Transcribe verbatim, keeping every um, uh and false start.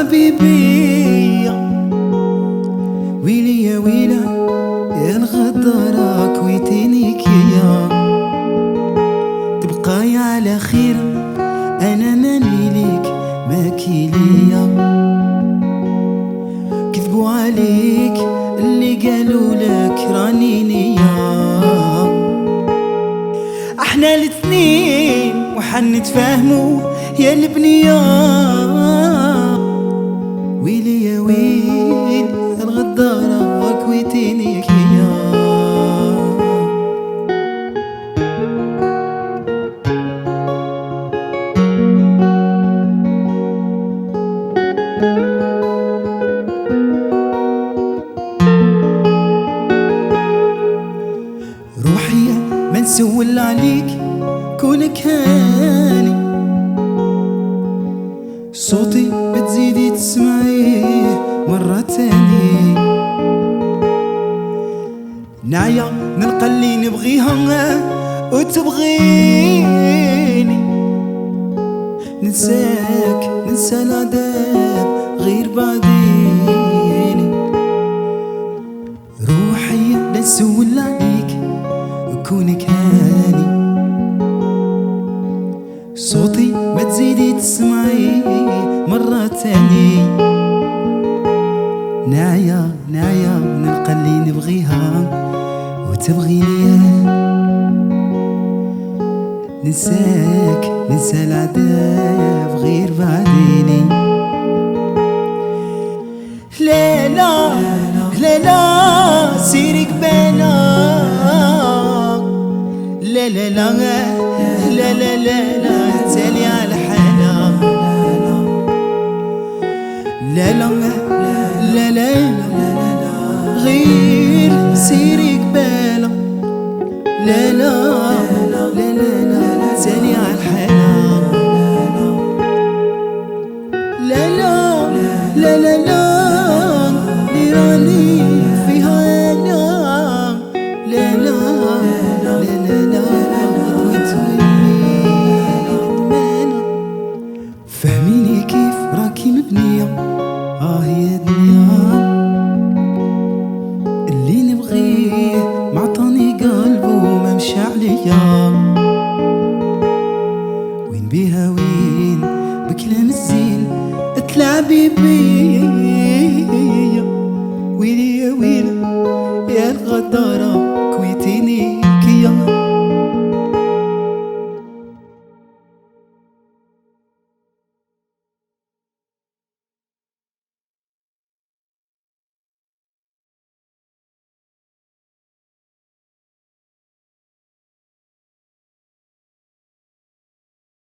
تلعبي بيا، ويلي يا ويلة يا الغدارة كويتيني كيا، تبقاي على خير انا ماني ليك ماكي ليا، كذبوا عليك اللي قالوا لك راني نيا، احنا الاثنين وحنتفاهموا يا البنية، ويلي يا ويل الغدارة كويتيني كيا. روحي ما نسول عليك كونك هاني، صوتي بتزيدي تسمعيه مرة تاني، نعيا نلقى اللي نبغيها وتبغيني، ننساك ننسى العذاب غير بعديني، روحي لا نسول عليك كونك هاني، صوتي ما تزيدي تسمعي مرة تاني، نعيا نعيا نلقى اللي نبغيها وتبغيني، ننساك ننسى العذاب غير بعديني، لا لا لا لا سيري قبالة، لا لا لا لا لا لا لا تالي على حالة، لا لا لا لا لا غير سيري قبالة، لا لا لا لا لا تالي على الحالة، لا لا لا لا لا اللي راني فيها انا، لا لا لا لا لا فهميني كيف راكي مبنية، اه يا دنيا اللي نبغيه معطاني قلبه وما مشى عليا، وين بيها وين بكلام الزين تلعبي بيا، ويلي يا ويلة يا الغدارة